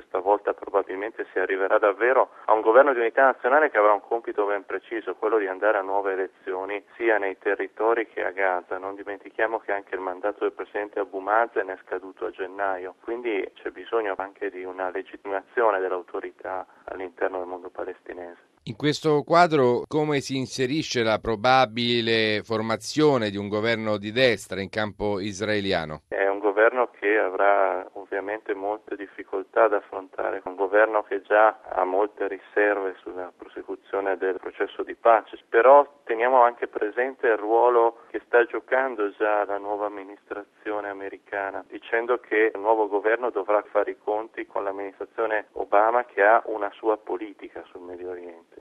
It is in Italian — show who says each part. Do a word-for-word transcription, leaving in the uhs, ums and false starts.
Speaker 1: questa volta probabilmente si arriverà davvero a un governo di unità nazionale che avrà un compito ben preciso, quello di andare a nuove elezioni sia nei territori che a Gaza. Non dimentichiamo che anche il mandato del presidente Abu Mazen è scaduto a gennaio, quindi c'è bisogno anche di una legittimazione dell'autorità all'interno del mondo palestinese.
Speaker 2: In questo quadro come si inserisce la probabile formazione di un governo di destra in campo israeliano?
Speaker 1: È un governo che avrà ovviamente molte difficoltà ad affrontare, un governo che già ha molte riserve sulla prosecuzione del processo di pace, però teniamo anche presente il ruolo che sta giocando già la nuova amministrazione americana, dicendo che il nuovo governo dovrà fare i conti con l'amministrazione Obama che ha una sua politica sul Medio Oriente.